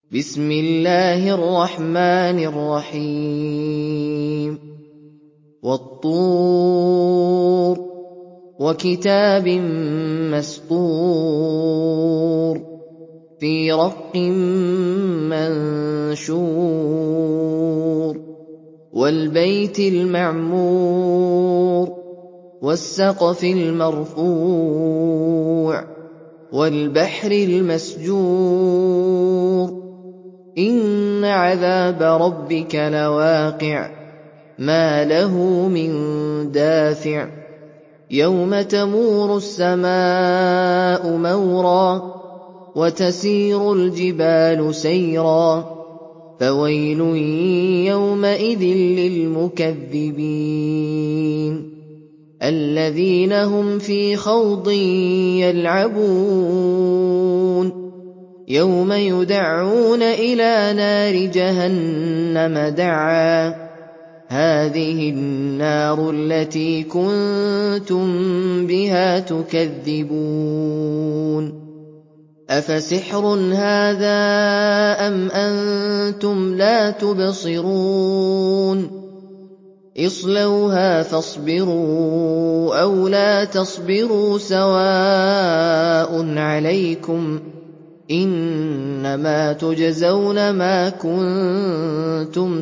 بسم الله الرحمن الرحيم والطور وكتاب مسطور في رق منشور والبيت المعمور والسقف المرفوع والبحر المسجور إن عذاب ربك لواقع ما له من دافع يوم تمور السماء مورا وتسير الجبال سيرا فويل يومئذ للمكذبين الذين هم في خوض يلعبون يوم يدعون إلى نار جهنم دعا هذه النار التي كنتم بها تكذبون أفسحر هذا أم أنتم لا تبصرون اصلوها فاصبروا أو لا تصبروا سواء عليكم إنما تجزون ما كنتم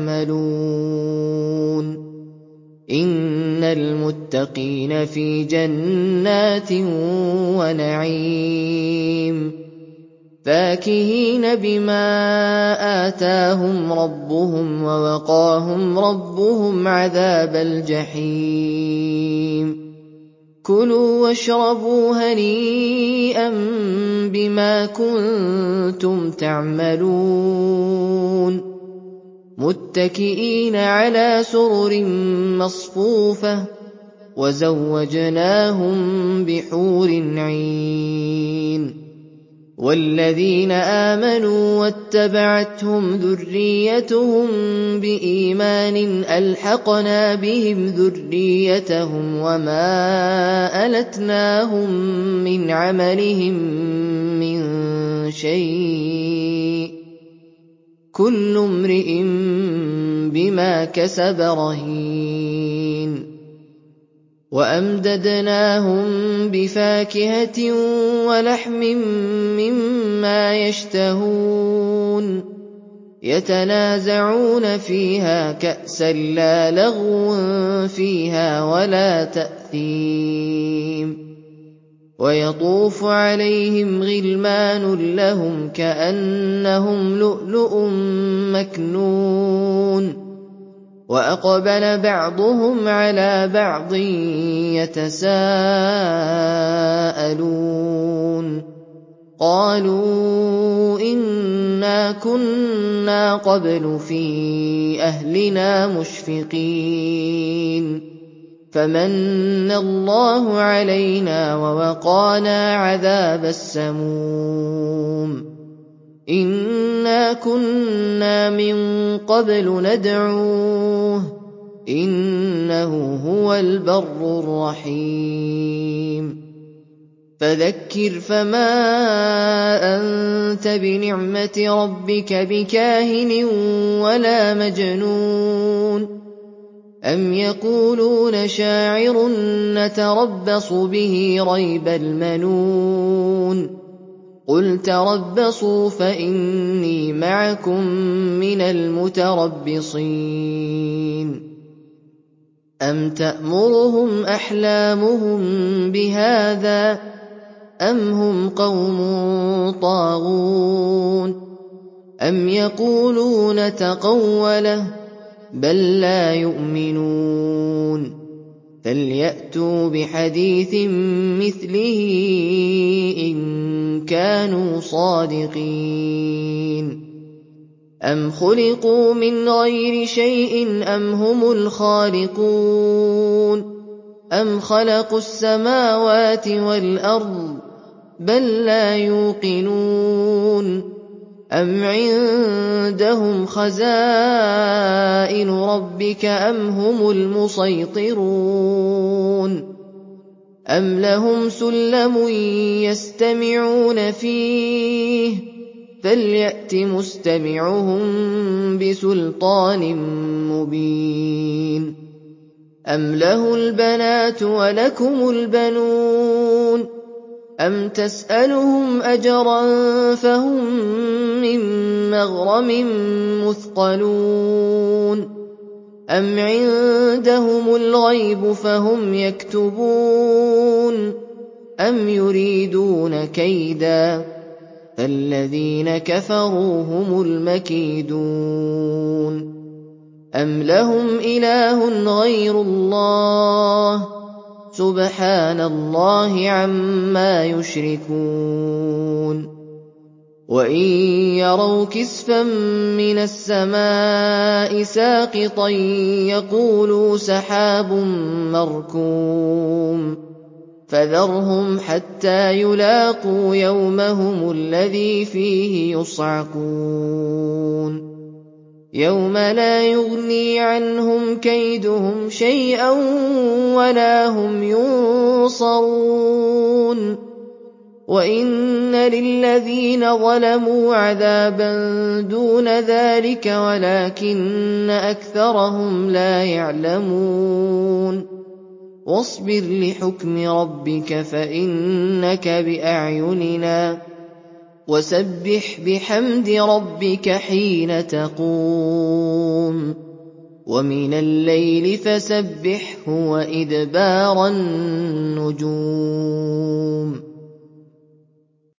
تعملون إن المتقين في جنات ونعيم فاكهين بما آتاهم ربهم ووقاهم ربهم عذاب الجحيم كلوا واشربوا هنيئا بما كنتم تعملون متكئين على سرر مصفوفة وزوجناهم بحور عين والذين آمنوا واتبعتهم ذريتهم بإيمان ألحقنا بهم ذريتهم وما ألتناهم من عملهم من شيء كل امرئ بما كسب رهين وأمددناهم بفاكهة ولحم مما يشتهون يتنازعون فيها كأسا لا لغو فيها ولا تأثيم ويطوف عليهم غلمان لهم كأنهم لؤلؤ مكنون وأقبل بعضهم على بعض يتساءلون قالوا إنا كنا قبل في أهلنا مشفقين فمن الله علينا ووقانا عذاب السموم إنا كنا من قبل ندعوه إنه هو البر الرحيم فذكر فما أنت بنعمة ربك بكاهن ولا مجنون أم يقولون شاعر نتربص به ريب المنون قل تربصوا فإني معكم من المتربصين أم تأمرهم أحلامهم بهذا أم هم قوم طاغون أم يقولون تقوله بل لا يؤمنون فليأتوا بحديث مثله إن كانوا صادقين أم خلقوا من غير شيء أم هم الخالقون أم خلقوا السماوات والأرض بل لا يوقنون أم عندهم خزائن ربك أم هم المسيطرون أم لهم سلم يستمعون فيه فليأت مستمعهم بسلطان مبين أم له البنات ولكم البنون أم تسألهم أجرا فهم من مغرم مثقلون أم عندهم الغيب فهم يكتبون أم يريدون كيدا فالذين كفروا هم المكيدون أم لهم إله غير الله سبحان الله عما يشركون وإن يروا كسفا من السماء ساقطا يقولوا سحاب مركوم فذرهم حتى يلاقوا يومهم الذي فيه يصعقون يوم لا يغني عنهم كيدهم شيئا ولا هم ينصرون وإن للذين ظلموا عذابا دون ذلك ولكن أكثرهم لا يعلمون واصبر لحكم ربك فإنك بأعيننا وسبح بحمد ربك حين تقوم ومن الليل فسبحه وإدبار النجوم